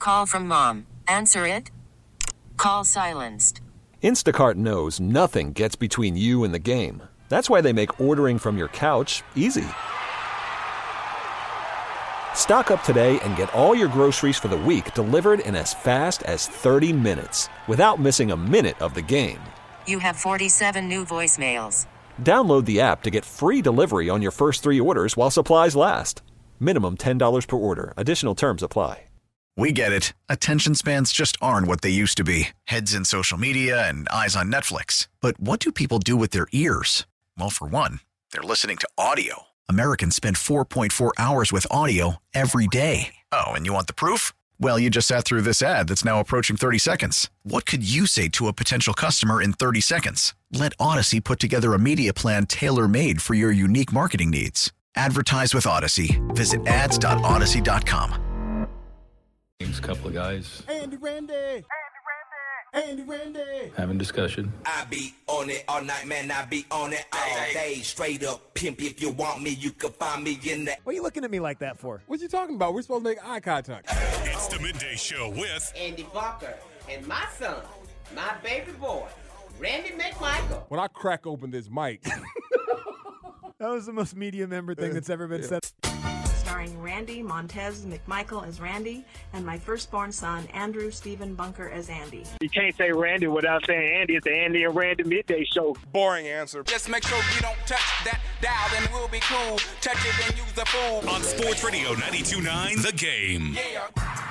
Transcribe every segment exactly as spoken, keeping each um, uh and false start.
Call from mom. Answer it. Call silenced. Instacart knows nothing gets between you and the game. That's why they make ordering from your couch easy. Stock up today and get all your groceries for the week delivered in as fast as thirty minutes without missing a minute of the game. You have forty-seven new voicemails. Download the app to get free delivery on your first three orders while supplies last. Minimum ten dollars per order. Additional terms apply. We get it. Attention spans just aren't what they used to be. Heads in social media and eyes on Netflix. But what do people do with their ears? Well, for one, they're listening to audio. Americans spend four point four hours with audio every day. Oh, and you want the proof? Well, you just sat through this ad that's now approaching thirty seconds. What could you say to a potential customer in thirty seconds? Let Odyssey put together a media plan tailor-made for your unique marketing needs. Advertise with Odyssey. Visit ads dot odyssey dot com. A couple of guys. Andy Randy. Andy Randy. Andy Randy. Having discussion. I be on it all night, man. I be on it all day. Straight up pimp. If you want me, you can find me in the. What are you looking at me like that for? What you talking about? We're supposed to make eye contact. It's the Midday Show with Andy Barker and my son, my baby boy, Randy McMichael. When I crack open this mic. That was the most media member thing that's ever been yeah. said. Starring Randy Montez McMichael as Randy and my firstborn son, Andrew Stephen Bunker as Andy. You can't say Randy without saying Andy. It's the Andy and Randy Midday Show. Boring answer. Just make sure you don't touch that dial, then we'll be cool. Touch it and use the fool. On Sports Radio ninety-two point nine, The Game. Yeah.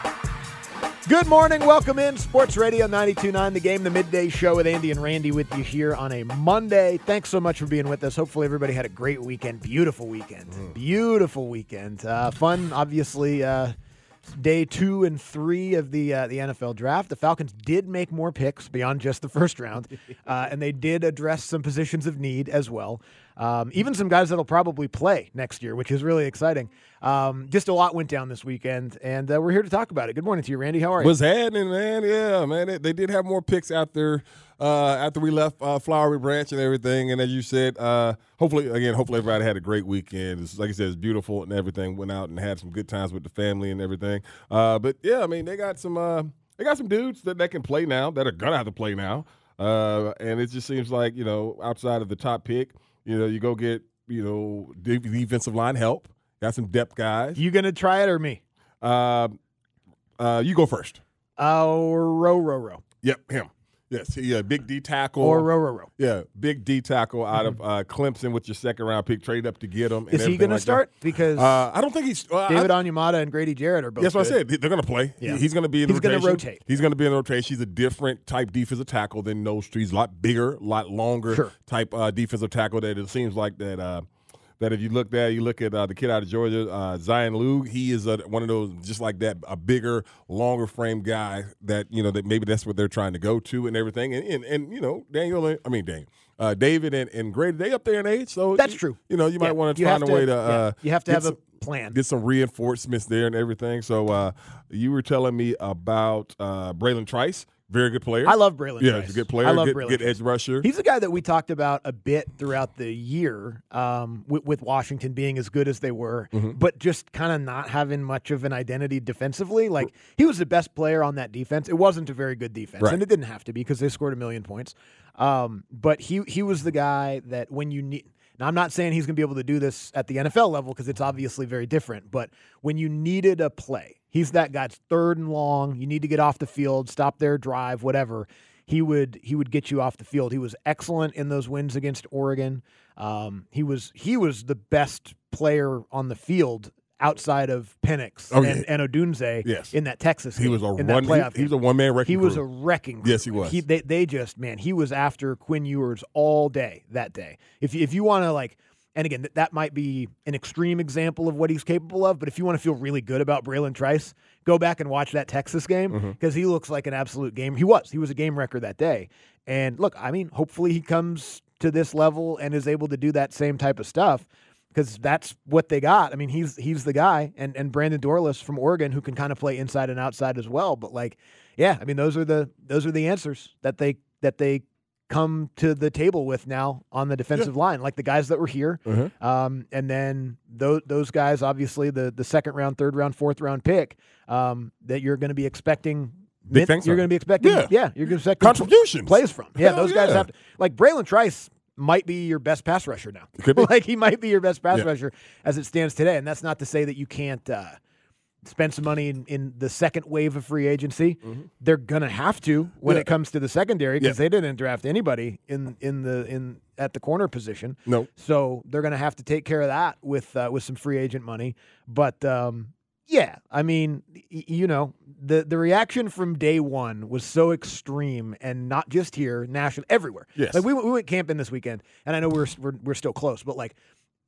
Good morning. Welcome in. Sports Radio ninety-two point nine, The Game, the Midday Show with Andy and Randy with you here on a Monday. Thanks so much for being with us. Hopefully everybody had a great weekend. Beautiful weekend. Mm. Beautiful weekend. Uh, fun, obviously, uh, day two and three of the uh, the N F L draft. The Falcons did make more picks beyond just the first round, uh, and they did address some positions of need as well. Um, even some guys that'll probably play next year, which is really exciting. Um, just a lot went down this weekend, and uh, we're here to talk about it. Good morning to you, Randy. How are you? What's happening, man? Yeah, man. They, they did have more picks after uh, after we left uh, Flowery Branch and everything. And as you said, uh, hopefully, again, hopefully everybody had a great weekend. It's, like I said, it's beautiful and everything. Went out and had some good times with the family and everything. Uh, but yeah, I mean, they got some uh, they got some dudes that, that can play now, that are gonna have to play now. Uh, and it just seems like, you know, outside of the top pick, you know, you go get, you know, de- defensive line help. Got some depth guys. You gonna try it or me? Uh, uh, you go first. Oh, uh, row, row, row. Yep, him. Yes, he a big D tackle. Or row, row, row. Yeah, big D tackle out mm-hmm. of uh, Clemson with your second round pick. Trade up to get him. Is he going like to start? That. Because uh, I don't think he's uh, David I, Onyemata and Grady Jarrett are both. That's what good. I said. They're going to play. Yeah. He's going to be in the he's rotation. He's going to rotate. He's going to be in the rotation. He's a different type defensive tackle than those trees. A lot bigger, a lot longer sure. type uh, defensive tackle. That it seems like that. Uh, That if you look there, you look at uh, the kid out of Georgia, uh, Zion Liu. He is a, one of those just like that, a bigger, longer frame guy. That you know that maybe that's what they're trying to go to and everything. And and, and you know, Daniel, I mean Daniel, uh, David and, and Grady, they up there in age, so that's you, true. You know, you might yeah. want to you find a to, way to. Yeah. Uh, you have to have some, a plan. Get some reinforcements there and everything. So uh, you were telling me about uh, Braylon Trice. Very good player. I love Braylon Yeah, Trice. he's a good player. I love good, Braylon good Trice. edge rusher. He's a guy that we talked about a bit throughout the year um, with, with Washington being as good as they were, mm-hmm. but just kind of not having much of an identity defensively. Like, he was the best player on that defense. It wasn't a very good defense, right. and it didn't have to be because they scored a million points. Um, but he he was the guy that when you need – now, I'm not saying he's going to be able to do this at the N F L level because it's obviously very different, but when you needed a play, he's that guy. It's third and long. You need to get off the field, stop their drive, whatever. He would he would get you off the field. He was excellent in those wins against Oregon. Um, he was he was the best player on the field outside of Penix oh, and, yeah. and Odunze yes. in that Texas game. He was a in one. That He, he was a one man wrecking. He crew. was a wrecking. Crew. Yes, he was. He, they they just man. He was after Quinn Ewers all day that day. If if you want to like. And again, that might be an extreme example of what he's capable of, but if you want to feel really good about Braylon Trice, go back and watch that Texas game because mm-hmm. he looks like an absolute game. He was. He was a game wrecker that day. And look, I mean, hopefully he comes to this level and is able to do that same type of stuff because that's what they got. I mean, he's he's the guy. And and Brandon Dorlus from Oregon who can kind of play inside and outside as well. But like, yeah, I mean, those are the those are the answers that they that they come to the table with now on the defensive Yeah. line, like the guys that were here. Uh-huh. Um, and then those, those guys, obviously, the, the second round, third round, fourth round pick um, that you're going to be expecting. Big Mid, things you're on. going to be expecting, yeah, Yeah. you're going to expect Contributions. plays from. Yeah, Hell those guys yeah. have to. Like Braylon Trice might be your best pass rusher now. Could be. Like he might be your best pass Yeah. rusher as it stands today. And that's not to say that you can't uh, spend some money in, in the second wave of free agency. Mm-hmm. They're going to have to when Yeah. it comes to the secondary because Yeah. they didn't draft anybody in in the in at the corner position. No. So they're going to have to take care of that with uh, with some free agent money. But um, yeah, I mean, y- you know, the the reaction from day one was so extreme, and not just here, national, everywhere. Yes. Like we we went camping this weekend, and I know we're we're, we're still close, but like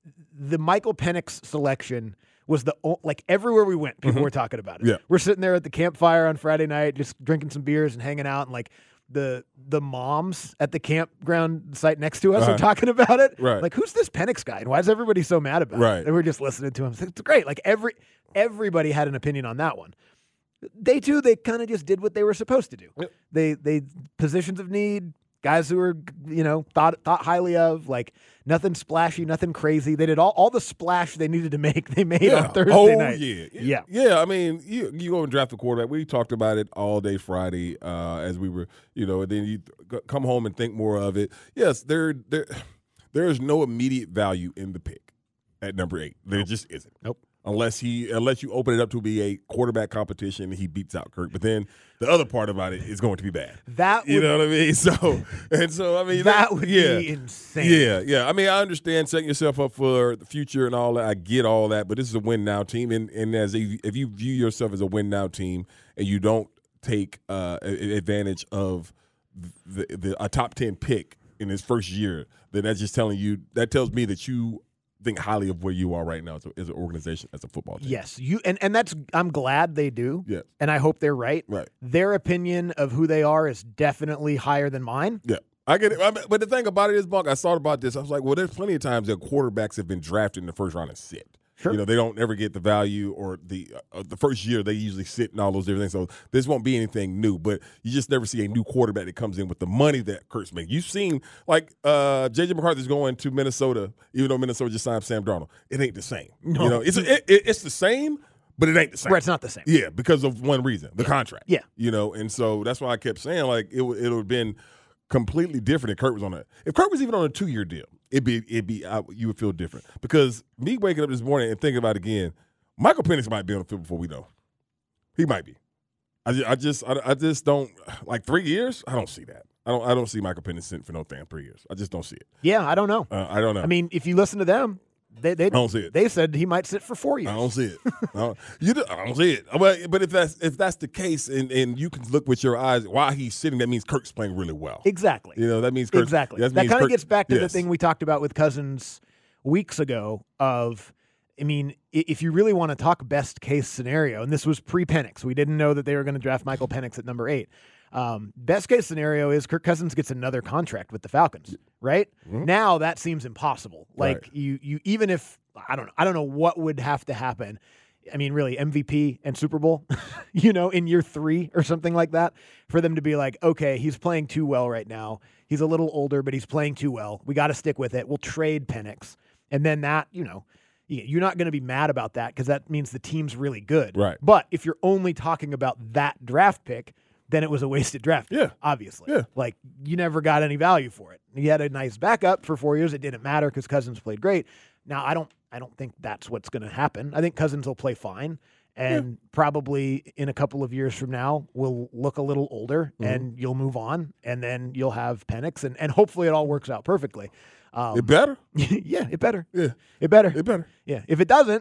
the Michael Penix selection was the o- like everywhere we went, people Mhm. were talking about it. Yeah. We're sitting there at the campfire on Friday night, just drinking some beers and hanging out, and like the the moms at the campground site next to us Uh-huh. are talking about it. Right. Like, who's this Penix guy, and why is everybody so mad about Right. it? And we're just listening to him. It's great. Like every everybody had an opinion on that one. Day two, they kind of just did what they were supposed to do. Yep. They they positions of need, guys who were you know thought thought highly of, like nothing splashy, nothing crazy. They did all, all the splash they needed to make. They made Yeah. on Thursday oh, night. yeah. Yeah. Yeah, I mean, you you go and draft a quarterback. We talked about it all day Friday uh, as we were, you know, and then you g- come home and think more of it. Yes, there, there, there is no immediate value in the pick at number eight. There just isn't. Nope. Unless he, unless you open it up to be a quarterback competition, and he beats out Kirk. But then the other part about it is going to be bad. That You would, know what I mean? So and so I mean that would yeah. be insane. Yeah, yeah. I mean, I understand setting yourself up for the future and all that. I get all that, but this is a win now team, and and as a, if you view yourself as a win now team, and you don't take uh, a- advantage of the, the a top ten pick in his first year, then that's just telling you that tells me that you think highly of where you are right now as, a, as an organization, as a football team. Yes, you and, and that's I'm glad they do. Yeah. And I hope they're right. Right. Their opinion of who they are is definitely higher than mine. Yeah. I get it. I mean, but the thing about it is, Bunk, I thought about this. I was like, well, there's plenty of times that quarterbacks have been drafted in the first round and sit. Sure. You know, they don't ever get the value or the uh, the first year they usually sit and all those different things. So this won't be anything new, but you just never see a new quarterback that comes in with the money that Kurt's making. You've seen, like, uh, J J McCarthy's going to Minnesota, even though Minnesota just signed Sam Darnold. It ain't the same. No. You know, it's, it, it, it's the same, but it ain't the same. Where it's not the same. Yeah, because of one reason, the contract. Yeah. You know, and so that's why I kept saying, like, it, would- it would have been completely different if Kurt was on a – if Kurt was even on a two-year deal, it'd be – it'd be I, you would feel different. Because me waking up this morning and thinking about it again, Michael Penix might be on the field before we know. He might be. I just, I just, I, I just don't – like three years? I don't see that. I don't I don't see Michael Penix sitting for no damn three years. I just don't see it. Yeah, I don't know. Uh, I don't know. I mean, if you listen to them, they they I don't see it. They said he might sit for four years. I don't see it. I don't, you do, I don't see it. But, but if that's if that's the case, and, and you can look with your eyes while he's sitting, that means Kirk's playing really well. Exactly. You know, that means Kirk's, Exactly. That, That means kind of Kirk- gets back to the yes. thing we talked about with Cousins weeks ago of, I mean, i- if you really want to talk best case scenario, and this was pre-Penix, we didn't know that they were going to draft Michael Penix at number eight. Um, best case scenario is Kirk Cousins gets another contract with the Falcons, right? Mhm. Now that seems impossible. Like Right. you, you even if I don't know, I don't know what would have to happen. I mean, really, M V P and Super Bowl, you know, in year three or something like that, for them to be like, okay, he's playing too well right now. He's a little older, but he's playing too well. We got to stick with it. We'll trade Penix, and then that, you know, y- you're not going to be mad about that because that means the team's really good. Right. But if you're only talking about that draft pick, then it was a wasted draft pick, Yeah. obviously. Yeah. Like, you never got any value for it. You had a nice backup for four years. It didn't matter because Cousins played great. Now, I don't I don't think that's what's going to happen. I think Cousins will play fine and probably in a couple of years from now will look a little older Mm-hmm. and you'll move on and then you'll have Penix and, and hopefully it all works out perfectly. Um, It better? yeah, it better. Yeah. It better. It better. Yeah. If it doesn't,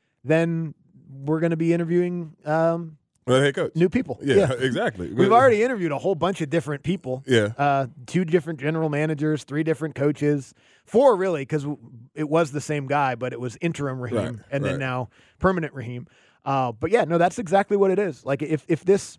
then we're going to be interviewing um, Well, head coach. new people. Yeah, exactly. We've already interviewed a whole bunch of different people. Yeah. Uh, two different general managers, three different coaches, four really, because it was the same guy, but it was interim Raheem Right, and then right. now permanent Raheem. Uh, but yeah, no, that's exactly what it is. Like if if this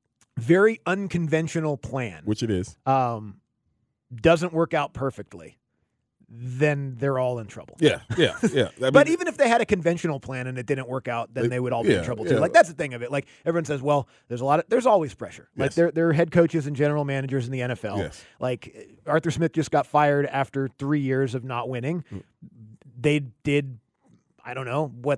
very unconventional plan, Which it is. um, doesn't work out perfectly, then they're all in trouble. Yeah, yeah, yeah. I But mean, even if they had a conventional plan and it didn't work out, then They- they would all be yeah, in trouble too. yeah. Like that's the thing of it. Like everyone says, well, there's a lot of there's always pressure. Like Yes. there there are head coaches and general managers in the N F L. Yes. Like Arthur Smith just got fired after three years of not winning. Mm. They did, I don't know what.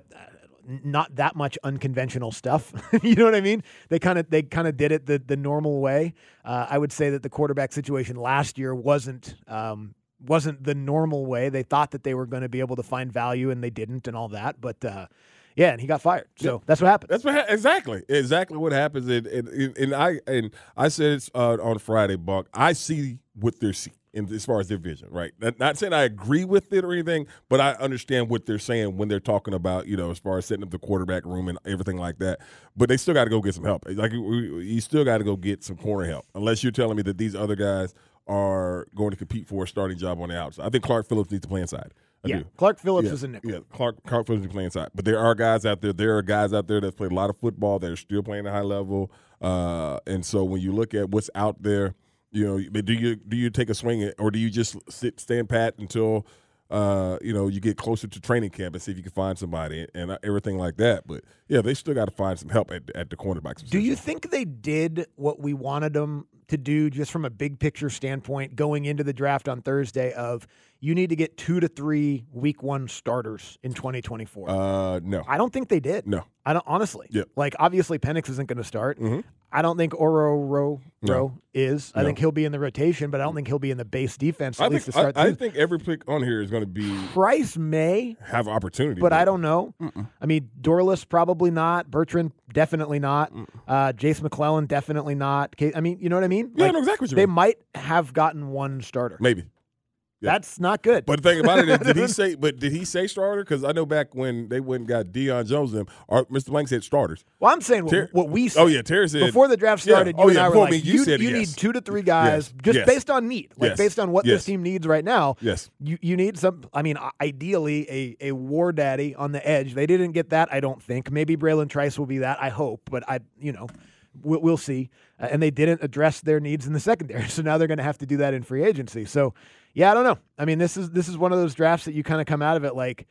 Not that much unconventional stuff. You know what I mean? They kind of they kind of did it the the normal way. Uh, I would say that the quarterback situation last year wasn't um, wasn't the normal way. They thought that they were going to be able to find value, and they didn't, and all that. But uh, yeah, and he got fired. So Yeah. that's what happened. That's what ha- exactly exactly what happens. And, and, and I and I said it's uh, on Friday, Buck. I see what they're seeing in, as far as their vision, right? Not, not saying I agree with it or anything, but I understand what they're saying when they're talking about, you know, as far as setting up the quarterback room and everything like that. But they still got to go get some help. Like you you still got to go get some corner help, unless you're telling me that these other guys are going to compete for a starting job on the outside. I think Clark Phillips needs to play inside. I Yeah, do. Clark Phillips Yeah, is a nickel. Yeah, Clark, Clark Phillips is playing inside. But there are guys out there. There are guys out there that played a lot of football that are still playing at a high level. Uh, and so when you look at what's out there, you know, but do you do you take a swing at, or do you just sit stand pat until uh, you know you get closer to training camp and see if you can find somebody and everything like that? But yeah, they still got to find some help at, at the cornerback position. Do you think they did what we wanted them to do just from a big picture standpoint going into the draft on Thursday of you need to get two to three week one starters in twenty twenty-four? Uh, no. I don't think they did. No. I don't honestly. Yep. Like obviously Penix isn't going to start. Mhm. I don't think Oro Ro No. is. I No. think he'll be in the rotation, but I don't think he'll be in the base defense at I least think to start. I, I the think every pick on here is going to be Price may have opportunity, but I don't know. I mean, Dorless probably not. Bertrand definitely not. Uh, Jace McClellan definitely not. Ca- I mean, you know what I mean? Yeah, I know exactly what you They mean. might have gotten one starter. maybe. Yeah. That's not good. But the thing about it is, did he say? But did he say starter? Because I know back when they went and got Deion Jones, them, or Mister Lang said starters. Well, I'm saying what, Ter- what we said. Oh yeah, Terry said before the draft Yeah. started. Oh You and yeah, I were before like, me, you, you, said you yes. need two to three guys, Yes. just Yes. based on need, like Yes. based on what Yes. this team needs right now. Yes. You you need some. I mean, ideally a a war daddy on the edge. They didn't get that. I don't think. Maybe Braylon Trice will be that. I hope, but I you know. We'll, we'll see. Uh, and they didn't address their needs in the secondary, so now they're going to have to do that in free agency. So, yeah, I don't know. I mean, this is this is one of those drafts that you kind of come out of it like,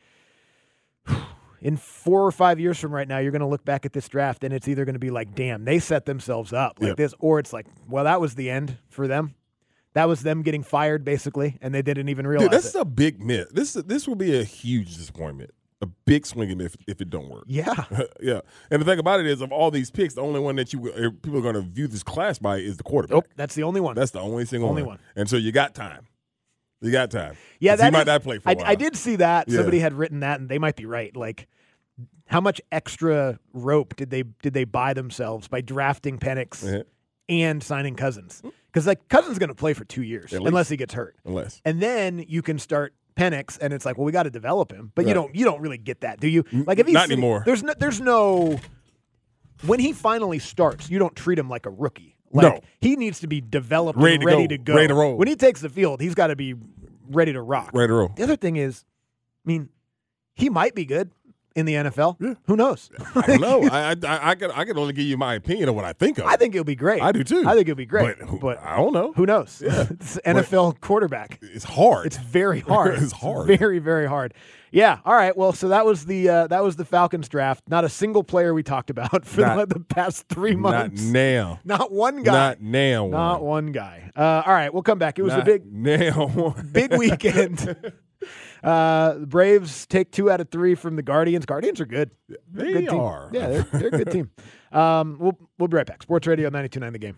in four or five years from right now, you're going to look back at this draft, and it's either going to be like, damn, they set themselves up like Yep. this, or it's like, well, that was the end for them. That was them getting fired, basically, and they didn't even realize Dude, that's it. a big myth. This this will be a huge disappointment. A big swing if if it don't work. Yeah. yeah. And the thing about it is, of all these picks, the only one that you uh, people are going to view this class by is the quarterback. Nope, that's the only one. That's the only single Only one. one. And so you got time. You got time. Yeah, 'Cause that he might is- not play for a I, while. I did see that. Yeah. Somebody had written that, and they might be right. Like, how much extra rope did they did they buy themselves by drafting Penix Uh-huh. and signing Cousins? Because like Cousins going to play for two years At least. unless he gets hurt, Unless. and then you can start Penix, and it's like, well, we got to develop him, but you Right. don't you don't really get that, do you? Like if he's Not sitting- anymore. There's no there's no when he finally starts, you don't treat him like a rookie. Like, No. he needs to be developed Ready and to ready go. to go. Ready to roll. When he takes the field, he's got to be ready to rock. Ready to roll. The other thing is, I mean, he might be good in the N F L. Yeah. Who knows? I don't know. I, I I can I can only give you my opinion of what I think of. I think it'll be great. I do too. I think it'll be great. But, who- But I don't know. who knows? Yeah. It's N F L quarterback. It's hard. It's very hard. It's hard. Very, very hard. Yeah. All right. Well, so that was the uh, that was the Falcons draft. Not a single player we talked about for Not- the, the past three Not months. now. Not one guy. Not now. Not one guy. Uh, all right. We'll come back. It was Not a big now. big weekend. Uh, the Braves take two out of three from the Guardians. Guardians are good. They're a They good team. are. Yeah, they're, they're a good team. Um, we'll we'll be right back. Sports Radio ninety-two point nine The Game.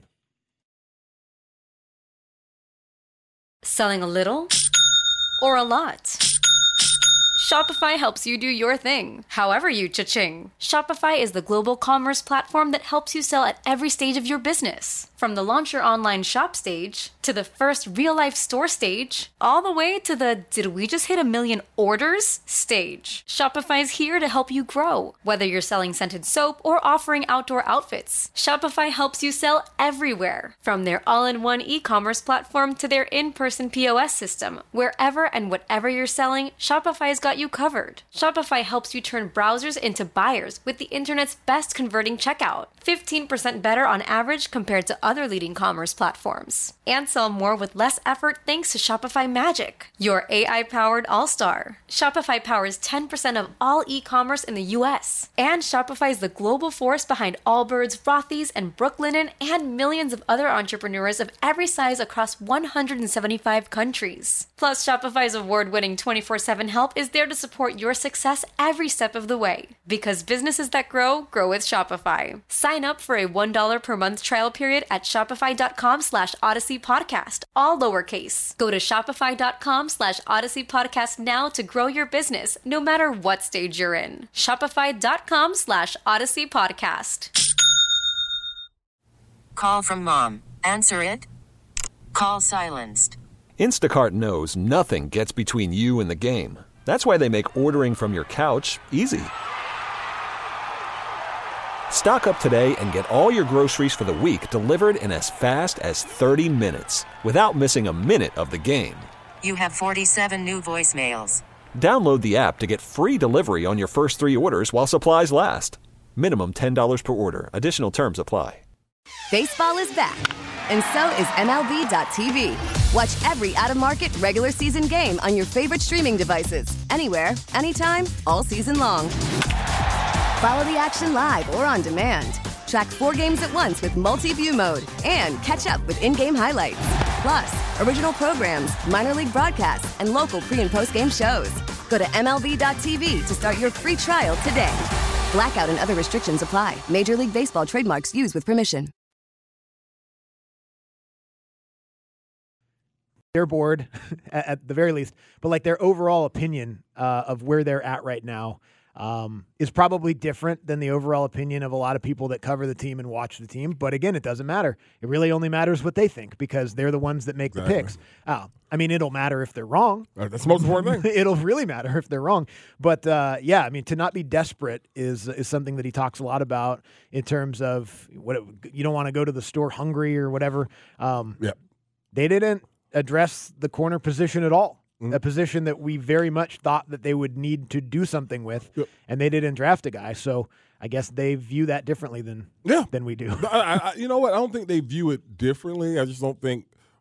Selling a little or a lot? Shopify helps you do your thing, however you cha-ching. Shopify is the global commerce platform that helps you sell at every stage of your business. From the launch your online shop stage, to the first real-life store stage, all the way to the did we just hit a million orders stage. Shopify is here to help you grow. Whether you're selling scented soap or offering outdoor outfits, Shopify helps you sell everywhere. From their all-in-one e-commerce platform to their in-person P O S system, wherever and whatever you're selling, Shopify's got you covered. Shopify helps you turn browsers into buyers with the internet's best converting checkout. fifteen percent better on average compared to other leading commerce platforms. And sell more with less effort thanks to Shopify Magic, your A I-powered all-star. Shopify powers ten percent of all e-commerce in the U S. And Shopify is the global force behind Allbirds, Rothy's, and Brooklinen, and millions of other entrepreneurs of every size across one hundred seventy-five countries. Plus, Shopify's award-winning twenty-four seven help is there to support your success every step of the way. Because businesses that grow, grow with Shopify. Sign up for a one dollar per month trial period at shopify.com slash Odyssey Podcast, all lowercase. Go to shopify.com slash Odyssey Podcast now to grow your business, no matter what stage you're in. Shopify.com slash Odyssey Podcast. Call from mom. Answer it. Call silenced. Instacart knows nothing gets between you and the game. That's why they make ordering from your couch easy. Stock up today and get all your groceries for the week delivered in as fast as thirty minutes without missing a minute of the game. You have forty-seven new voicemails. Download the app to get free delivery on your first three orders while supplies last. Minimum ten dollars per order. Additional terms apply. Baseball is back, and so is M L B dot T V. Watch every out-of-market regular season game on your favorite streaming devices, anywhere, anytime, all season long. Follow the action live or on demand. Track four games at once with multi-view mode and catch up with in-game highlights. Plus, original programs, minor league broadcasts, and local pre- and post-game shows. Go to M L B dot T V to start your free trial today. Blackout and other restrictions apply. Major League Baseball trademarks used with permission. They're bored, at, at the very least, but like their overall opinion uh, of where they're at right now um, is probably different than the overall opinion of a lot of people that cover the team and watch the team. But again, it doesn't matter. It really only matters what they think because they're the ones that make exactly. the picks. Oh, I mean, it'll matter if they're wrong. That's the most important thing. It'll really matter if they're wrong. But uh, yeah, I mean, to not be desperate is is something that he talks a lot about in terms of what it, you don't want to go to the store hungry or whatever. Um, yeah, they didn't address the corner position at all. Mm-hmm. A position that we very much thought that they would need to do something with, yep. and they didn't draft a guy. So I guess they view that differently than yeah. than we do. I, I, you know what? I don't think they view it differently. I just don't think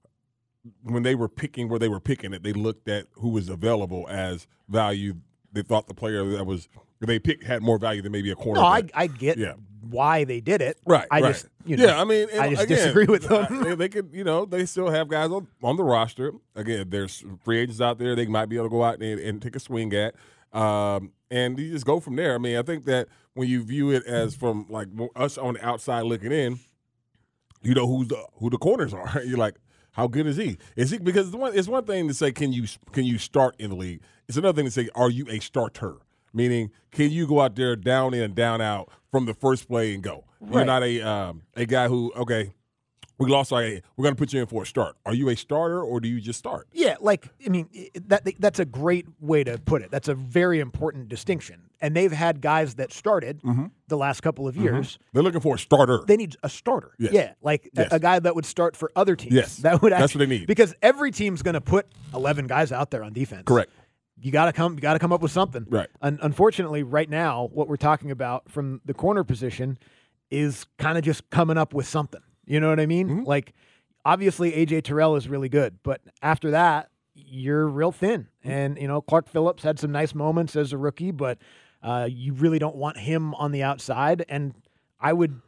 when they were picking where they were picking it, they looked at who was available as value. They thought the player that was they picked had more value than maybe a cornerback. No, I, I get yeah. why they did it. Right. I right. just you know, yeah. I mean, I just again, disagree with them. they, they could, you know, they still have guys on, on the roster. Again, there's free agents out there they might be able to go out and, and take a swing at, um, and you just go from there. I mean, I think that when you view it as from like us on the outside looking in, you know who's the who the corners are. You're like, how good is he? Is he because it's one, it's one thing to say can you can you start in the league. It's another thing to say are you a starter? Meaning, can you go out there down in and down out from the first play and go? Right. You're not a um, a guy who, okay, we lost our A. We're going to put you in for a start. Are you a starter or do you just start? Yeah, like, I mean, that that's a great way to put it. That's a very important distinction. And they've had guys that started mm-hmm. the last couple of years. Mm-hmm. They're looking for a starter. They need a starter. Yes. Yeah, like yes. a, a guy that would start for other teams. Yes, that would actually, that's what they need. Because every team's going to put eleven guys out there on defense. Correct. You got to come. You got to come up with something. Right. Un- unfortunately, right now, what we're talking about from the corner position is kind of just coming up with something. You know what I mean? Mm-hmm. Like, obviously, A J Terrell is really good, but after that, you're real thin. Mm-hmm. And you know, Clark Phillips had some nice moments as a rookie, but uh, you really don't want him on the outside. And I would.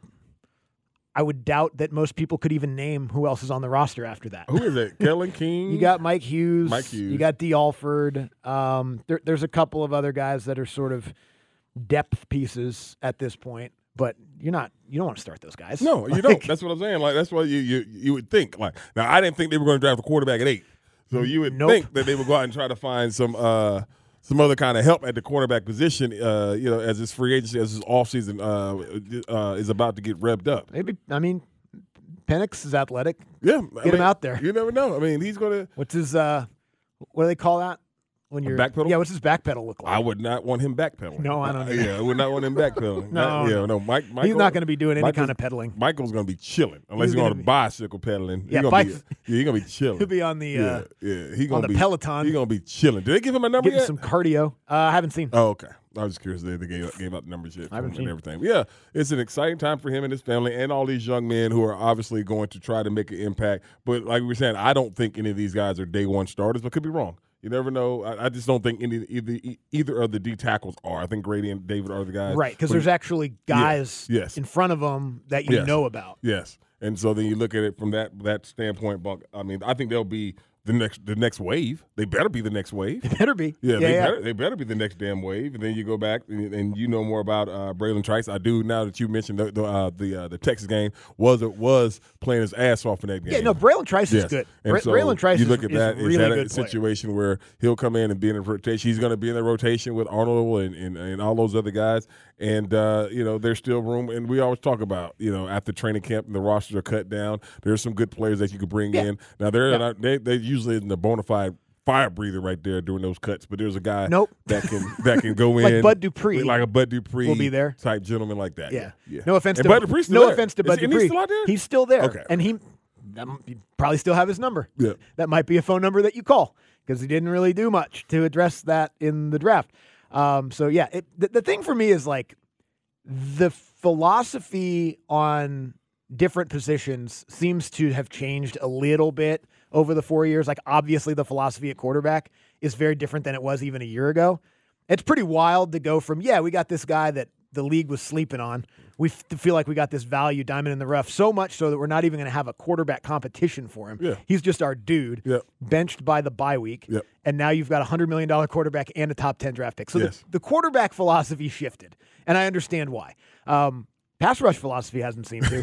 I would doubt that most people could even name who else is on the roster after that. Who is it? Kellen King? You got Mike Hughes. Mike Hughes. You got D. Alford. Um, there, there's a couple of other guys that are sort of depth pieces at this point, but you're not. You don't want to start those guys. No, you like, don't. That's what I'm saying. Like that's what you you you would think. Like now, I didn't think they were going to draft a quarterback at eight, so you would nope. think that they would go out and try to find some. Uh, Some other kind of help at the quarterback position, uh, you know, as this free agency, as this offseason uh, uh, is about to get revved up. Maybe, I mean, Penix is athletic. Yeah. Get I mean, him out there. You never know. I mean, he's going to. What's his, uh, what do they call that? When you're back pedal? Yeah, what's his back pedal look like? I would not want him backpedaling. No, I don't Uh, either. yeah, I would not want him backpedaling. no, not, yeah, no. Mike, Michael, he's not going to be doing any Michael's, kind of pedaling. Michael's going to be chilling unless He's he's, on gonna a be- bicycle pedaling. Yeah, he's gonna bike- be, yeah, he's going to be chilling. He'll be on the yeah, uh, yeah. He gonna on the be, Peloton. He's going to be chilling. Did they give him a number Getting yet? some cardio. Uh, I haven't seen. Oh, okay. I was just curious. They, they gave, gave out the numbers yet I haven't and seen. everything. But yeah, it's an exciting time for him and his family and all these young men who are obviously going to try to make an impact. But like we were saying, I don't think any of these guys are day one starters, but could be wrong. You never know. I, I just don't think any either either of the D tackles are. I think Grady and David are the guys. Right, because there's actually guys yeah, yes. in front of them that you yes. know about. Yes, and so then you look at it from that that standpoint. Buck, I mean, I think they'll be the next the next wave. They better be the next wave. They better be. Yeah, yeah they yeah. better they better be the next damn wave. And then you go back and, and you know more about uh, Braylon Trice. I do now that you mentioned the the uh, the, uh, the Texas game was it was playing his ass off in that game. Yeah, no, Braylon Trice yes. is good. And Bra- so Braylon Trice you is, look at is that, a really is that good a player. situation where he'll come in and be in a rotation. He's going to be in the rotation with Arnold and, and, and all those other guys. And, uh, you know, there's still room. And we always talk about, you know, after training camp and the rosters are cut down, there's some good players that you could bring yeah. in. Now, they're yeah. not, they, they usually in the bona fide fire breather right there during those cuts, but there's a guy nope. that can that can go in like Bud Dupree, like a Bud Dupree will be there type gentleman like that. Yeah, yeah. yeah. No offense and to Bud Dupree's no there. offense to Bud Is, Dupree. He still out there? He's still there, okay. and he um, you probably still have his number. Yeah, that might be a phone number that you call because he didn't really do much to address that in the draft. Um, so yeah, it, the, the thing for me is like the philosophy on different positions seems to have changed a little bit over the four years. Like obviously the philosophy at quarterback is very different than it was even a year ago. It's pretty wild to go from, yeah, we got this guy that the league was sleeping on. We f- feel like we got this value diamond in the rough, so much so that we're not even going to have a quarterback competition for him. Yeah. He's just our dude, yep. benched by the bye week. Yep. And now you've got a one hundred million dollars quarterback and a top ten draft pick. So yes. the, the quarterback philosophy shifted, and I understand why. Um, pass rush philosophy hasn't seemed to.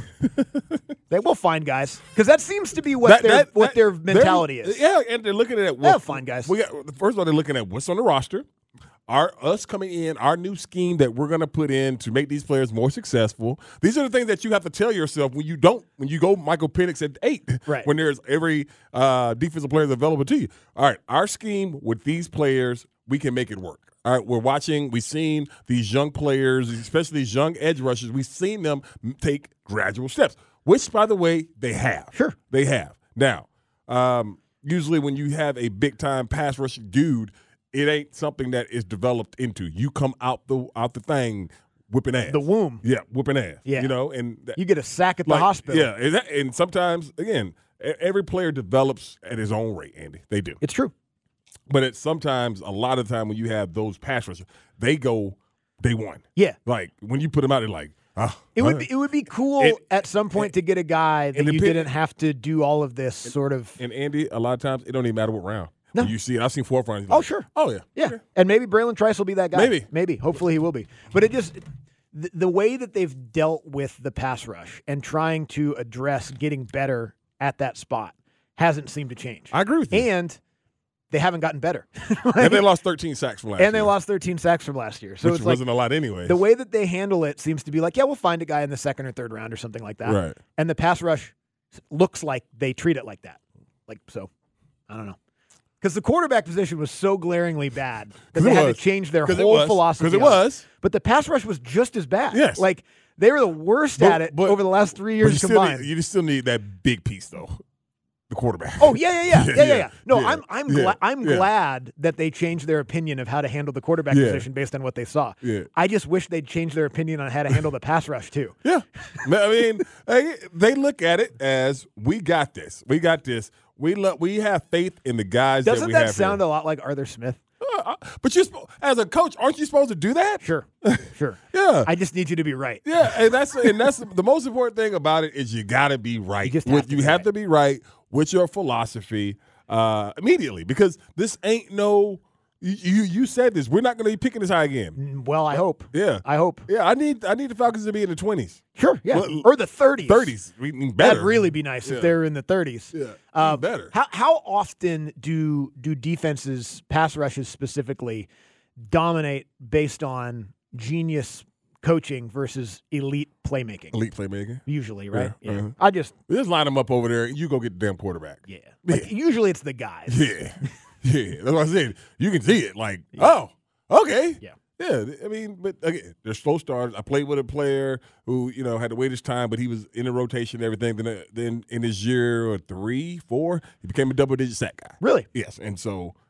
They will find guys because that seems to be what that, their that, what that, their mentality is. Yeah, and they're looking at They'll find guys. We got, first of all, they're looking at what's on the roster. Our us coming in, our new scheme that we're going to put in to make these players more successful. These are the things that you have to tell yourself when you don't, when you go Michael Penix at eight, right. when there's every uh, defensive player available to you. All right, our scheme with these players, we can make it work. All right, we're watching, we've seen these young players, especially these young edge rushers, we've seen them take gradual steps, which, by the way, they have. Sure. They have. Now, um, usually when you have a big-time pass rushing dude, it ain't something that is developed into. You come out the out the thing whipping ass. The womb. Yeah, whipping ass. Yeah. You know, and that, you get a sack at like, the hospital. Yeah, and, that, and sometimes, again, every player develops at his own rate, Andy. They do. It's true. But it's sometimes, a lot of the time when you have those pass rushers, they go day one. Yeah. Like, when you put them out, they're like, ah. It would be, it would be cool it, at some point it, to get a guy that you didn't have to do all of this and, sort of. And, Andy, a lot of times, it don't even matter what round. No. When you see it. I've seen fourth round. Oh, like, sure. Oh, yeah. Yeah. Okay. And maybe Braylon Trice will be that guy. Maybe. Maybe. Hopefully he will be. But it just, the, the way that they've dealt with the pass rush and trying to address getting better at that spot hasn't seemed to change. I agree with you. And they haven't gotten better. Like, and they lost thirteen sacks from last year. And they lost thirteen sacks from last year. So Which it's wasn't like, a lot anyway. The way that they handle it seems to be like, yeah, we'll find a guy in the second or third round or something like that. Right. And the pass rush looks like they treat it like that. Like, so, I don't know. Because the quarterback position was so glaringly bad that they had was. to change their whole was. philosophy. Because it was. But the pass rush was just as bad. Yes. Like, they were the worst but, at it but, over the last three years you combined. Still need, you still need that big piece, though. The quarterback. Oh yeah, yeah, yeah, yeah, yeah. yeah, yeah. No, yeah, I'm I'm yeah, glad I'm yeah. glad that they changed their opinion of how to handle the quarterback Yeah. position based on what they saw. Yeah. I just wish they'd change their opinion on how to handle the pass rush too. Yeah, I mean, they, they look at it as we got this. We got this. We lo- we have faith in the guys. Doesn't that we that have sound here. a lot like Arthur Smith? Uh, but you, as a coach, aren't you supposed to do that? Sure, sure. Yeah. I just need you to be right. Yeah, and that's and that's the most important thing about it is you got to be right. You just with, have to you be have right. to be right with your philosophy uh, immediately because this ain't no. You you said this. We're not going to be picking this high again. Well, I hope. Yeah, I hope. Yeah, I need I need the Falcons to be in the twenties. Sure, yeah, Well, or the thirties. Thirties, better. That'd really be nice Yeah. if they're in the thirties. Yeah, uh, better. How how often do do defenses, pass rushes specifically, dominate based on genius coaching versus elite playmaking? Elite playmaking. Usually, right? Yeah, Yeah. uh-huh. I just Just line them up over there. And you go get the damn quarterback. yeah. Like, usually it's the guys. Yeah, yeah. That's what I said. You can see it. Like, oh, okay. Yeah. Yeah, I mean, but again, they're slow starters. I played with a player who, you know, had to wait his time, but he was in the rotation and everything. Then, then in his year or three, four, he became a double-digit sack guy. Really? Yes, and so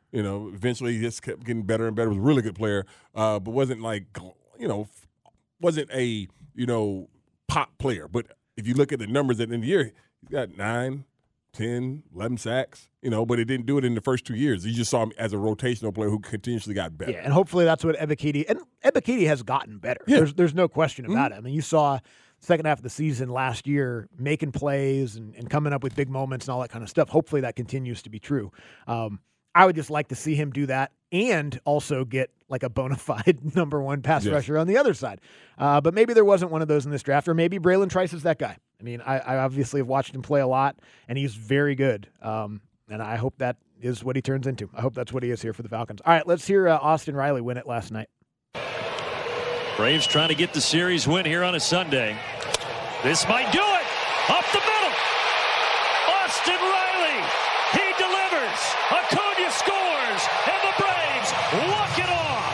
You know, eventually he just kept getting better and better. Was a really good player, uh, but wasn't like, you know, wasn't a, you know, pop player. But if you look at the numbers at the end of the year, he got nine, ten, eleven sacks, you know, but it didn't do it in the first two years. You just saw him as a rotational player who continuously got better. Yeah, and hopefully that's what Ebiketie – and Ebiketie has gotten better. Yeah. There's, there's no question about mm-hmm. it. I mean, you saw – second half of the season last year, making plays and, and coming up with big moments and all that kind of stuff. Hopefully that continues to be true. Um, I would just like to see him do that and also get like a bona fide number one pass yes. rusher on the other side. Uh, but maybe there wasn't one of those in this draft, or maybe Braylon Trice is that guy. I mean, I, I obviously have watched him play a lot, and he's very good. Um, and I hope that is what he turns into. I hope that's what he is here for the Falcons. All right, let's hear uh, Austin Riley win it last night. Braves trying to get the series win here on a Sunday. This might do it. Up the middle. Austin Riley. He delivers. Acuna scores. And the Braves walk it off.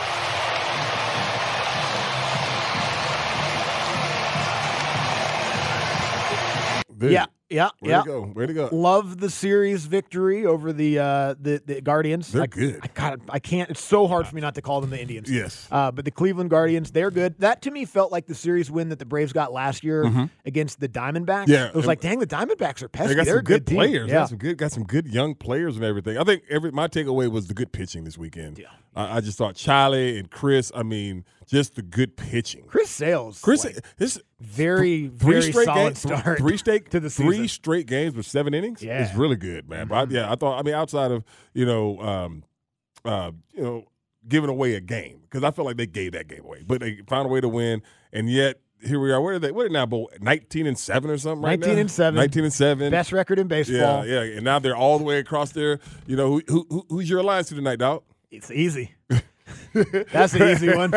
Dude, Yeah, yeah, Way yeah. to go. Way to go. Love the series victory over the uh, the, the Guardians. They're I, good. I, God, I can't. It's so hard for me not to call them the Indians. Yes. Uh, but the Cleveland Guardians, they're good. That to me felt like the series win that the Braves got last year Mhm. against the Diamondbacks. Yeah. It was like, dang, the Diamondbacks are pesky. They got They're some a good, good team. players. Yeah. Got some good, got some good young players and everything. I think every my takeaway was the good pitching this weekend. Yeah. I, I just thought Charlie and Chris. I mean, just the good pitching. Chris Sales, Chris, like, this very, three very straight solid games, start three straight to the three season. straight games with seven innings. Yeah. It's really good, man. But I, yeah, I thought. I mean, outside of you know, um, uh, you know, giving away a game because I felt like they gave that game away, but they found a way to win, and yet. Here we are. What are they? What are they now? Bo? Nineteen and seven or something, right now. Nineteen and seven. Nineteen and seven. Best record in baseball. Yeah, yeah. And now they're all the way across there. You know, who, who who's your alliance to tonight, dog? It's easy. That's an easy one. uh,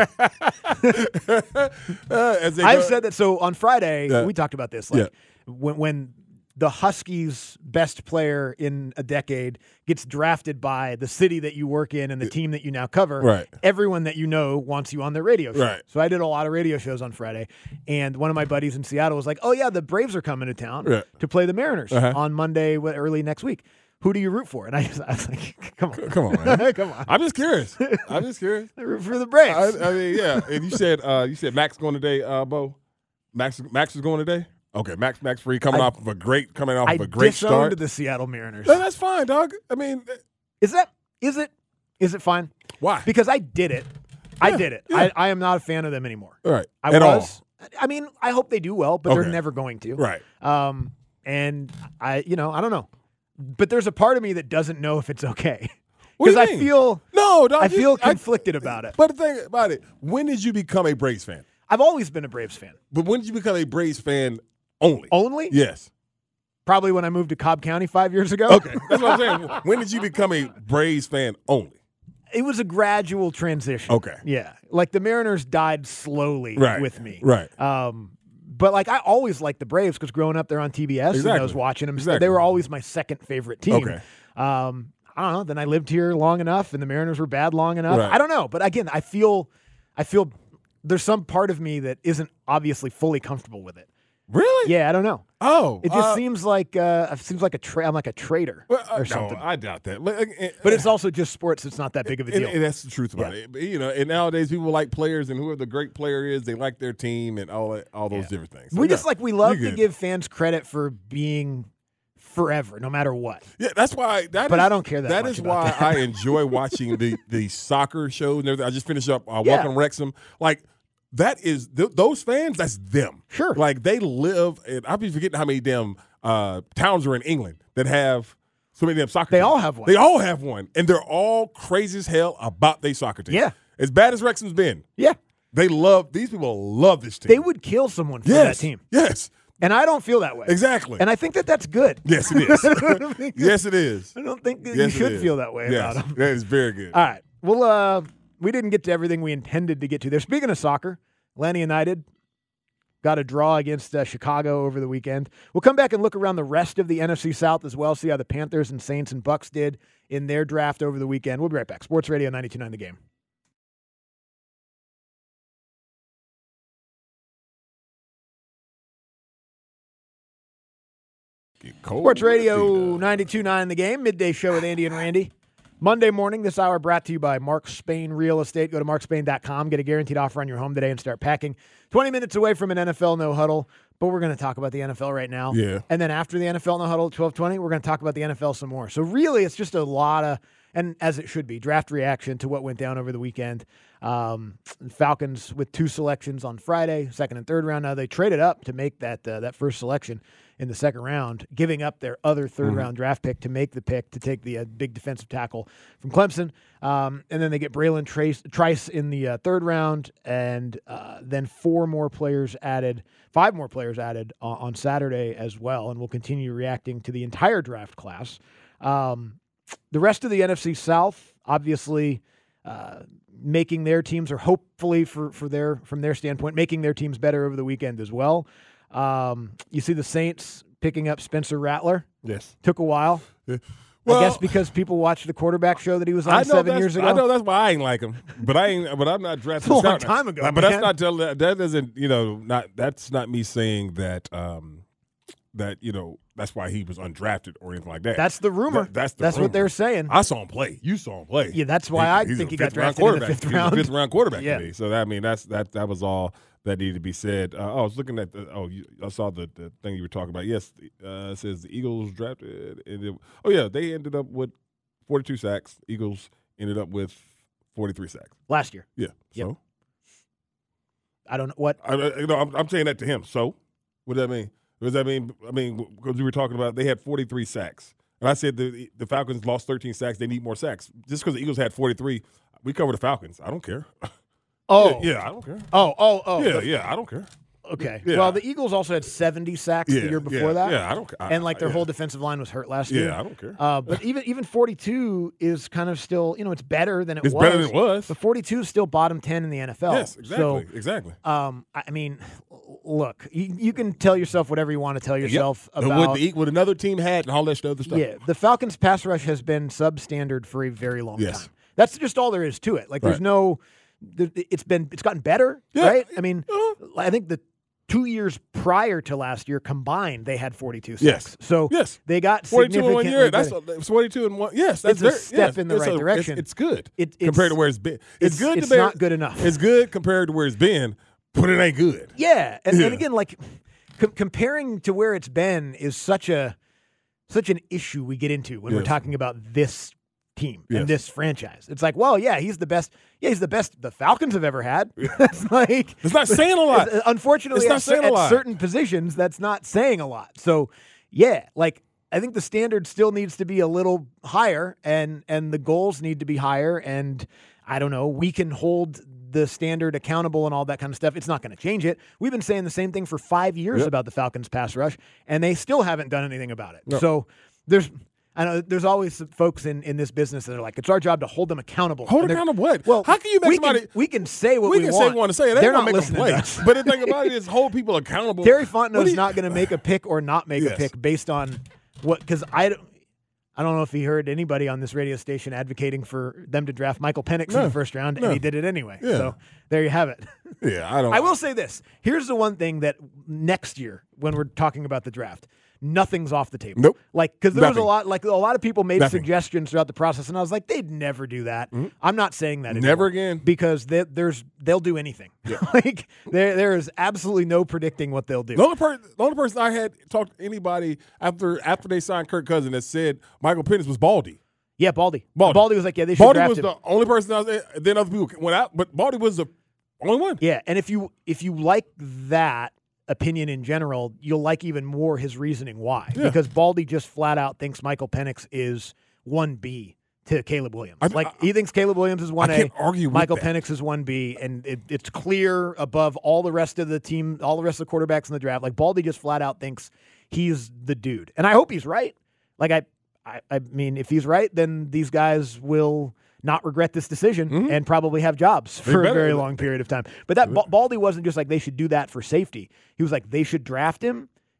as they I've go- said that. So on Friday, Yeah. we talked about this. Like Yeah. when when the Huskies' best player in a decade gets drafted by the city that you work in and the team that you now cover, Right. everyone that you know wants you on their radio show. Right. So I did a lot of radio shows on Friday, and one of my buddies in Seattle was like, "Oh yeah, the Braves are coming to town Yeah. to play the Mariners Uh-huh. on Monday, what, early next week. Who do you root for?" And I, I was like, "Come on, Come on, man. come on." I'm just curious. I'm just curious. I root for the Braves. I, I mean, yeah. And you said uh, you said Max going today, uh, Bo. Max Max is going today. Okay, Max Max Free coming I- off of a great coming off I of a great disowned start. the Seattle Mariners. No, that's fine, dog. I mean, Is that is it is it fine? why? Because I did it. I Yeah, did it. yeah. I, I am not a fan of them anymore. All right. I At was. I mean, I hope they do well, but Okay. they're never going to. Right. Um, and I, you know, I don't know. But there's a part of me that doesn't know if it's okay. What do Because you I mean? feel No, dog. I you- feel I- conflicted about it. But the thing about it, when did you become a Braves fan? I've always been a Braves fan. But when did you become a Braves fan only? Only? Yes. Probably when I moved to Cobb County five years ago. Okay. That's what I'm saying. When did you become a Braves fan only? It was a gradual transition. Okay. Yeah. Like the Mariners died slowly Right. with me. Right. Um, but like I always liked the Braves because growing up they're on T B S and I Exactly. was watching them. Exactly. They were always my second favorite team. Okay. Um, I don't know. Then I lived here long enough, and the Mariners were bad long enough. Right. I don't know. But again, I feel, I feel there's some part of me that isn't obviously fully comfortable with it. Really? Yeah, I don't know. Oh. It just uh, seems like uh, it seems like a tra- I'm like a traitor well, uh, or no, something. I doubt that. Like, uh, But it's also just sports. It's not that big of a and, deal. and that's the truth about Yeah. it. But, you know, and nowadays people like players, and whoever the great player is, they like their team and all that, all those Yeah. different things. So, we yeah, just like we love you're to good. give fans credit for being forever, no matter what. Yeah, that's why. That But is- I don't care that That much is about why that. I enjoy watching the the soccer shows and everything. I just finished up uh, Yeah. Welcome Wrexham. Like that is th- those fans. That's them. Sure. Like they live. And I'll be forgetting how many damn uh, towns are in England that have so many damn soccer. They teams. all have one. They all have one, and they're all crazy as hell about their soccer team. Yeah. As bad as Wrexham's been, Yeah. they love these people. Love this team. They would kill someone for yes. that team. Yes. And I don't feel that way. Exactly. And I think that that's good. Yes, it is. I don't think that- yes, it is. I don't think that Yes, you it should is. feel that way yes, about them. that is very good. All right. Well, uh, we didn't get to everything we intended to get to there. Speaking of soccer, Atlanta United got a draw against uh, Chicago over the weekend. We'll come back and look around the rest of the N F C South as well, see how the Panthers and Saints and Bucks did in their draft over the weekend. We'll be right back. Sports Radio ninety-two point nine The Game. Get cold Sports with Radio it, ninety-two point nine The Game, midday show with Andy and Randy. Monday morning, this hour brought to you by Mark Spain Real Estate. Go to mark spain dot com, get a guaranteed offer on your home today and start packing. twenty minutes away from an N F L no huddle, but we're going to talk about the N F L right now. Yeah. And then after the N F L no huddle at twelve twenty, we're going to talk about the N F L some more. So really, it's just a lot of, and as it should be, draft reaction to what went down over the weekend. Um, Falcons with two selections on Friday, second and third round. Now they traded up to make that uh, that first selection in the second round, giving up their other third mm-hmm. round draft pick to make the pick to take the uh, big defensive tackle from Clemson. Um, and then they get Braylon Trice, Trice in the uh, third round, and uh, then four more players added, five more players added uh, on Saturday as well. And we'll continue reacting to the entire draft class. Um, the rest of the N F C South, obviously, uh, making their teams, or hopefully for, for their from their standpoint, making their teams better over the weekend as well. Um, you see the Saints picking up Spencer Rattler. Yes. Took a while. Yeah. Well, I guess because people watched the quarterback show that he was on I know seven years ago. I know that's why I ain't like him, but I ain't. But I'm not drafting. It's a long time ago, But man. that's not tell that doesn't you know not that's not me saying that um that you know that's why he was undrafted or anything like that. That's the rumor. That, that's the that's rumor. what they're saying. I saw him play. You saw him play. Yeah, that's why he, I he's think a he got fifth round drafted in the fifth He's round. a fifth round quarterback Yeah. to me. So that, I mean that's that that was all that needed to be said. Uh, oh, I was looking at the oh you, I saw the, the thing you were talking about. Yes, uh, it says the Eagles drafted. And it, oh yeah, they ended up with forty-two sacks. Eagles ended up with forty-three sacks last year. Yeah. Yep. So I don't know what. I, you know, I'm, I'm saying that to him. So what does that mean? What does that mean? I mean, because we were talking about they had forty-three sacks, and I said the the Falcons lost thirteen sacks. They need more sacks. Just because the Eagles had forty-three, we cover the Falcons. I don't care. Oh yeah, yeah, I don't care. Oh oh oh. Yeah, yeah, I don't care. Okay. Yeah. Well, the Eagles also had seventy sacks Yeah, the year before yeah, that. yeah, I don't- I- And like their yeah. whole defensive line was hurt last Yeah, year. I don't care. Uh, but even even forty-two is kind of still, you know, it's better than it It's was. better than it was. But forty-two is still bottom ten in the N F L. Yes, exactly, So, exactly. Um, I mean, look, you, you can tell yourself whatever you want to tell yourself Yep. about. what, the, what another team had and all that other stuff. Yeah, the Falcons' pass rush has been substandard for a very long Yes. time. That's just all there is to it. Like, there's Right. no. there- It's been. It's gotten better, Yeah. Uh-huh. right? I mean, I think the two years prior to last year combined, they had forty-two sacks. Yes. So yes, they got forty-two in one significantly year. That's better. a, it's forty-two in one. Yes, that's It's a very, step yes, in the it's right a- direction. It's, it's good It- it's- compared to where it's been. It's, it's- good. it's compared- not good enough. It's good compared to where it's been, but it ain't good. Yeah, and, Yeah. and again, like com- comparing to where it's been is such a such an issue we get into when we're Yes. talking about this team Yes. and this franchise. It's like, well, yeah, he's the best. Yeah, he's the best the Falcons have ever had. That's like It's not saying a lot. it's- Unfortunately, It's not at, cer- saying a at lot. certain positions, that's not saying a lot. So, yeah, like I think the standard still needs to be a little higher, and and the goals need to be higher. And I don't know, we can hold the standard accountable and all that kind of stuff. It's not going to change it. We've been saying the same thing for five years Yep. about the Falcons pass rush, and they still haven't done anything about it. No. So there's. I know there's always some folks in, in this business that are like, it's our job to hold them accountable. Hold And they're- accountable what? Well, How can you make we somebody- Can, we can say what we we, can want. say we want to say it. They They're don't not make a listening play. to us. But the thing about it is hold people accountable. Terry What Fontenot's do you- not going to make a pick or not make Yes. a pick based on what, because I don't, I don't know if he heard anybody on this radio station advocating for them to draft Michael Penix in No. the first round, No. and he did it anyway. Yeah. So there you have it. Yeah, I don't. I will say this. Here's the one thing that next year, when we're talking about the draft, nothing's off the table. Nope. Like, because there was a Nothing. lot, like a lot of people made Nothing. suggestions throughout the process, and I was like, they'd never do that. I'm not saying that Never anymore. again. Because they, there's they'll do anything. like there there is absolutely no predicting what they'll do. The only, per- the only person I had talked to anybody after after they signed Kirk Cousins that said Michael Penix was Baldy. Yeah, Baldy. Baldy. Baldy was like, yeah, they should Baldy draft was him. the only person I was there. Then other people went out, but Baldy was the only one. Yeah, and if you if you like that opinion in general, you'll like even more his reasoning why. Yeah. Because Baldy just flat out thinks Michael Penix is one B to Caleb Williams. I- like he thinks Caleb Williams is one A. I can't argue with Michael that. Penix is one B, and it, it's clear above all the rest of the team, all the rest of the quarterbacks in the draft. Like Baldy just flat out thinks he's the dude, and I hope he's right. Like I, I, I mean, if he's right, then these guys will not regret this decision Mm-hmm. and probably have jobs They for a better. very long period of time. But that Ba- Baldy wasn't just like they should do that for safety. He was like they should draft him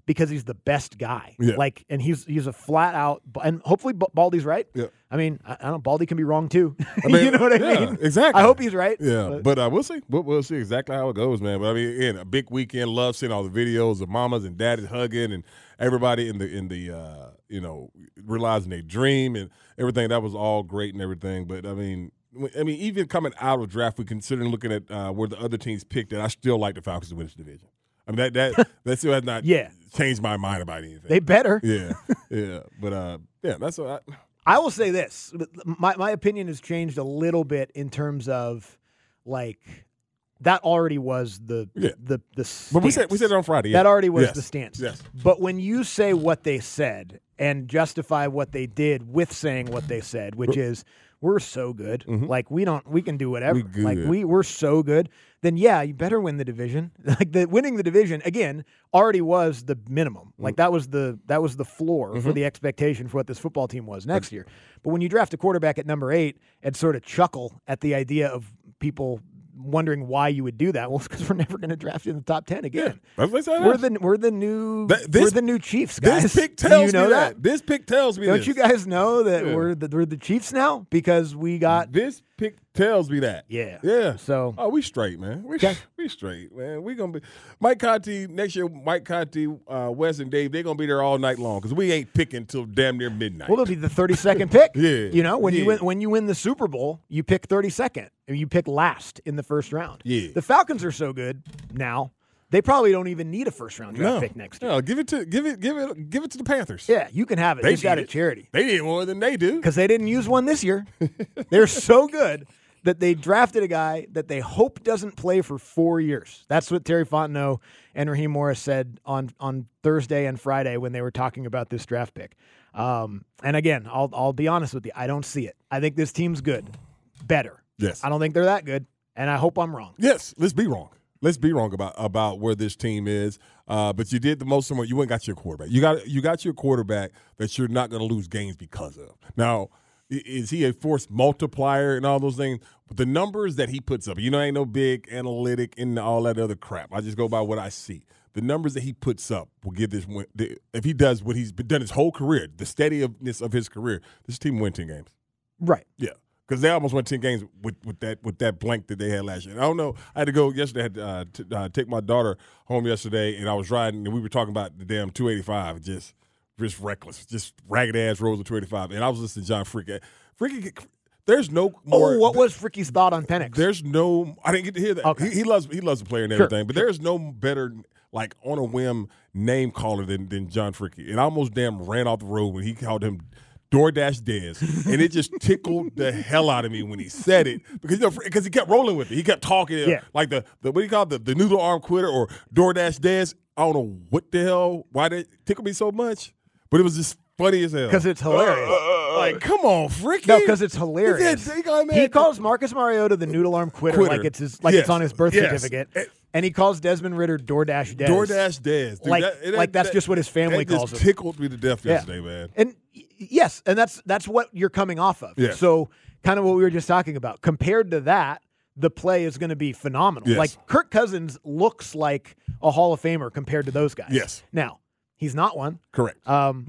because he's the best guy. Yeah. Like, and he's he's a flat out, and hopefully Baldy's right. Yeah. I mean, I, I don't know, Baldy can be wrong too. I mean, you know what I yeah, mean? Exactly. I hope he's right. Yeah, but, but uh, we'll see. We'll, we'll see exactly how it goes, man. But I mean, again, a big weekend. Love seeing all the videos of mamas and daddies hugging and everybody in the in the uh, you know realizing their dream and everything. That was all great and everything. But I mean. I mean, even coming out of draft, we considering looking at uh, where the other teams picked it. I still like the Falcons to win this division. I mean, that that that still has not yeah. changed my mind about anything. They better. Yeah, yeah. But uh, yeah, that's what I. I will say this: my my opinion has changed a little bit in terms of like that already was the yeah. the the. Stance. But we said we said it on Friday. Yeah. That already was yes. the stance. Yes. But when you say what they said and justify what they did with saying what they said, which is. We're so good. Mm-hmm. Like we don't, we can do whatever. We good. Like we, we're so good. Then yeah, you better win the division. Like the winning the division again already was the minimum. Like that was the that was the floor mm-hmm. for the expectation for what this football team was next year. But when you draft a quarterback at number eight and sort of chuckle at the idea of people wondering why you would do that, well, it's because we're never going to draft in the top ten again. Yeah, that's what I said. We're the we're the new that, this, we're the new Chiefs, guys. This pick tells you know me that. that. This pick tells me. Don't this. you guys know that yeah. we're the we're the Chiefs now because we got this pick tells me that. Yeah, yeah. So oh, we straight, man. We okay. we straight, man. We gonna be Mike Conti next year. Mike Conti, uh, Wes, and Dave. They're gonna be there all night long because we ain't picking till damn near midnight. Well, it'll be the thirty-second pick. Yeah, you know when yeah. you win when you win the Super Bowl, you pick thirty-second. You pick last in the first round. Yeah, the Falcons are so good now. They probably don't even need a first round draft no. pick next year. No, give it to give it give it give it to the Panthers. Yeah, you can have it. They They've got need a it. charity. They need more than they do because they didn't use one this year. They're so good that they drafted a guy that they hope doesn't play for four years. That's what Terry Fontenot and Raheem Morris said on on Thursday and Friday when they were talking about this draft pick. Um, and again, I'll I'll be honest with you. I don't see it. I think this team's good, better. Yes. I don't think they're that good, and I hope I'm wrong. Yes. Let's be wrong. Let's be wrong about about where this team is. Uh, but you did the most somewhere. You went and got your quarterback. You got you got your quarterback that you're not going to lose games because of. Now, is he a force multiplier and all those things? But the numbers that he puts up, you know, ain't no big analytic and all that other crap. I just go by what I see. The numbers that he puts up will give this win. If he does what he's done his whole career, the steadiness of his career, this team win ten games. Right. Yeah. Because they almost won ten games with, with that with that blank that they had last year. And I don't know. I had to go yesterday. I had to uh, t- uh, take my daughter home yesterday, and I was riding, and we were talking about the damn two eighty-five, just just reckless, just ragged ass rolls of two eighty-five. And I was listening to John Freaky. Freaky, there's no more. Oh, what was Fricky's thought on Penix? There's no. I didn't get to hear that. Okay. He, he loves he loves the player and Sure, everything, but sure. there's no better like on a whim name caller than than John Freaky. And I almost damn ran off the road when he called him DoorDash Dez, and it just tickled the hell out of me when he said it because you know because he kept rolling with it. He kept talking Yeah. like the, the what do you call it, the the noodle arm quitter or DoorDash Dez. I don't know what the hell why they tickled me so much, but it was just funny as hell Because it's hilarious. Uh, like, come on, Fricky. No, because it's hilarious. He, said, he calls Marcus Mariota the noodle arm quitter, Quitter. like it's his, like Yes. it's on his birth Yes. certificate, and he calls Desmond Ritter DoorDash Dez. DoorDash Dez. Dude, like, that- that- like that's that- just what his family that calls just him. tickled me to death Yeah. yesterday, man. And y- yes, and that's that's what you're coming off of. Yeah. So kind of what we were just talking about. Compared to that, the play is going to be phenomenal. Yes. Like Kirk Cousins looks like a Hall of Famer compared to those guys. Yes. Now he's not one. Correct. Um,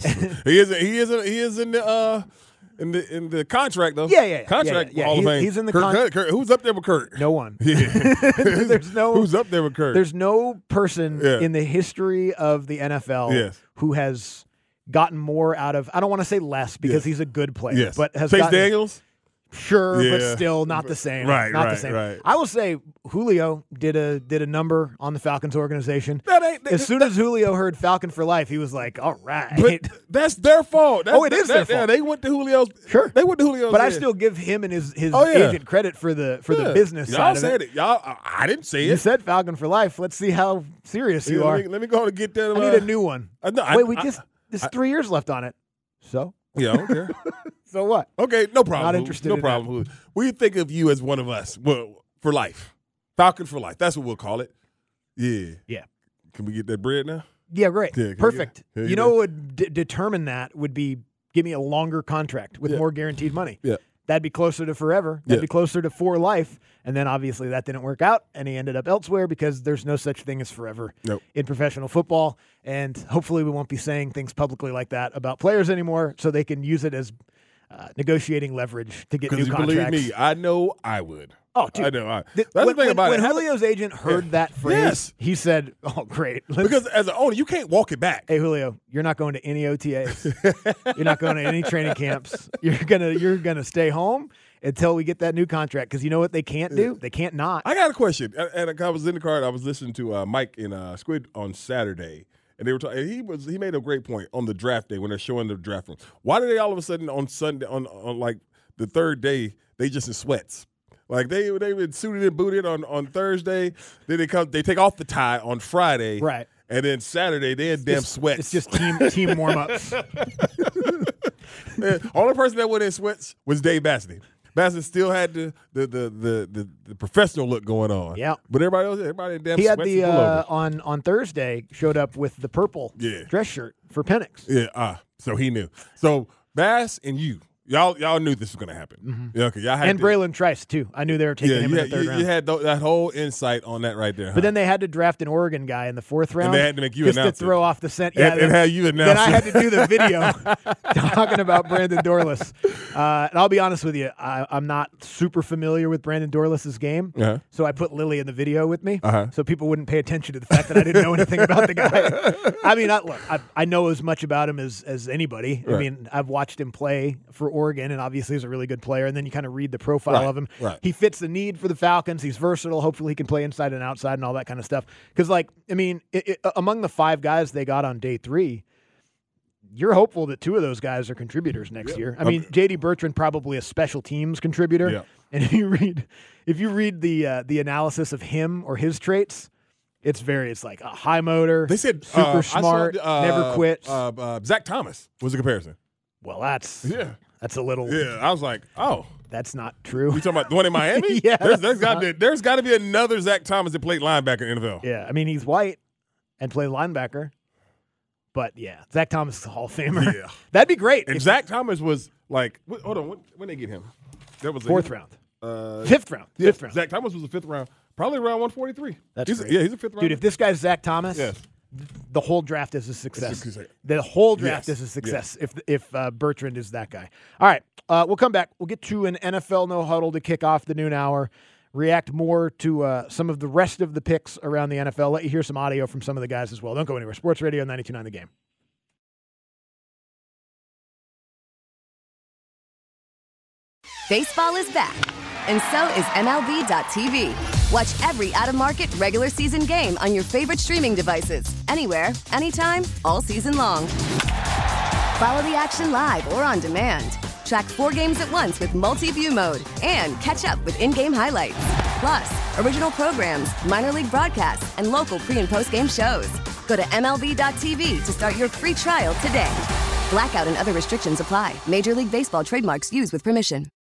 he is. He is. He is in the. Uh, In the in the contract though, Yeah, yeah, yeah. contract Yeah, yeah. Hall of He's- Fame. he's in the Kurt, con- Kurt, Kurt, who's up there with Kurt? no one. Yeah. There's no. Who's up there with Kurt? There's no person Yeah. in the history of the N F L Yes. who has gotten more out of. I don't want to say less because Yes. he's a good player, yes, but has Chase gotten, Daniels. Sure, but Yeah. still not the same. Right, not right, the same. right. I will say Julio did a did a number on the Falcons organization. That ain't, As soon as Julio heard Falcon for life, he was like, "All right." But that's their fault. That's, Oh, it is that, their Yeah, fault. they went to Julio's. Sure, they went to Julio's. but I head. still give him and his his Oh, yeah. agent credit for the for Yeah. the business Y'all side of said it. it. Y'all, I, I didn't say You it. said Falcon for life. Let's see how serious you Yeah, are. Let me, let me go and get that. I uh, need a new one. I, no, I- Wait, we I- just there's I- three years left on it. So Yeah, I don't care. so what? Okay, no problem. Not Hulu. interested No in problem. Hulu. We think of you as one of us. Well, for life, Falcon for life. That's what we'll call it. Yeah. Yeah. Can we get that bread now? Yeah, great. Yeah, can we Perfect. get- yeah, you you know know. what would d- determine that would be give me a longer contract with Yeah. more guaranteed money. Yeah. That'd be closer to forever. That'd Yeah. be closer to for life. And then obviously that didn't work out, and he ended up elsewhere because there's no such thing as forever Nope. in professional football. And hopefully we won't be saying things publicly like that about players anymore, so they can use it as uh, negotiating leverage to get new Because you contracts. believe me, I know I would. Oh, dude. I know. I, Th- that's when, the thing when, about when it. Julio's agent heard Yeah. that phrase, Yes. he said, "Oh, great." Let's- Because as an owner, you can't walk it back. Hey Julio, you're not going to any O T As. You're not going to any training camps. You're gonna you're gonna stay home until we get that new contract. Because you know what they can't do? They can't not. I got a question. And and I was in the car. I was listening to uh, Mike and uh, Squid on Saturday, and they were talking. He was he made a great point on the draft day when they're showing the draft room. Why do they all of a sudden on Sunday on, on like the third day they just in sweats? Like they they been suited and booted on, on Thursday. Then they come they take off the tie on Friday. Right. And then Saturday they in damn It's- sweats. It's just team team warm ups. Man, only person that went in sweats was Dave Bassett. Bassett still had the the, the the the the professional look going on. Yeah. But everybody else, everybody in damn He had sweats the and uh, pullovers. on on Thursday showed up with the purple Yeah. dress shirt for Penix. Yeah, ah, so he knew. So Bass and you, y'all y'all knew this was going to happen. Yeah, okay, y'all had And to, Braylon Trice too. I knew they were taking yeah, him you in had, the third you, round. you had th- that whole insight on that right there. But then they had to draft an Oregon guy in the fourth round. they had to make you just to announce it. throw off the scent. And- and then, have you Then announce I it. had to do the video talking about Brandon Dorless. Uh, and I'll be honest with you, I, I'm not super familiar with Brandon Dorless's game, Uh-huh. so I put Lily in the video with me, Uh-huh. so people wouldn't pay attention to the fact that I didn't know anything about the guy. I mean, I, look, I, I know as much about him as as anybody. I Right. mean, I've watched him play for Oregon, and obviously he's a really good player. And then you kind of read the profile Right, of him. right. He fits the need for the Falcons. He's versatile. Hopefully, he can play inside and outside and all that kind of stuff. Because, like, I mean, it, it, among the five guys they got on day three, you're hopeful that two of those guys are contributors next Yeah. year. I mean, Okay. J D Bertrand probably a special teams contributor. Yeah. And if you read, if you read the uh, the analysis of him or his traits, it's very, it's like a high motor. They said super uh, I saw, smart, uh, never quits. Uh, uh, Zach Thomas was a comparison. well, that's Yeah, that's a little. yeah. I was like, oh. That's not true. You talking about the one in Miami? Yeah, there's, there's that's got not- to there's got to be another Zach Thomas that played linebacker in the N F L. Yeah, I mean he's white and played linebacker, but yeah, Zach Thomas is a Hall of Famer. Yeah. That'd be great. And if- Zach Thomas was like, wh- hold on, when, when they get him? That was Fourth round, uh, fifth round, yeah, fifth round. Zach Thomas was a fifth round, probably around one forty-three. That's he's a, great. yeah, he's a fifth round. Dude, if this guy's Zach Thomas, Yes. the whole draft is a success. It's a success. The whole draft Yes. is a success if if uh, Bertrand is that guy. All right, uh, we'll come back. We'll get to an N F L no huddle to kick off the noon hour. React more to uh, some of the rest of the picks around the N F L. Let you hear some audio from some of the guys as well. Don't go anywhere. Sports Radio ninety-two point nine The Game. Baseball is back, and so is M L B dot T V. Watch every out-of-market regular season game on your favorite streaming devices, anywhere, anytime, all season long. Follow the action live or on demand. Track four games at once with multi-view mode and catch up with in-game highlights. Plus, original programs, minor league broadcasts, and local pre- and post-game shows. Go to M L B dot T V to start your free trial today. Blackout and other restrictions apply. Major League Baseball trademarks used with permission.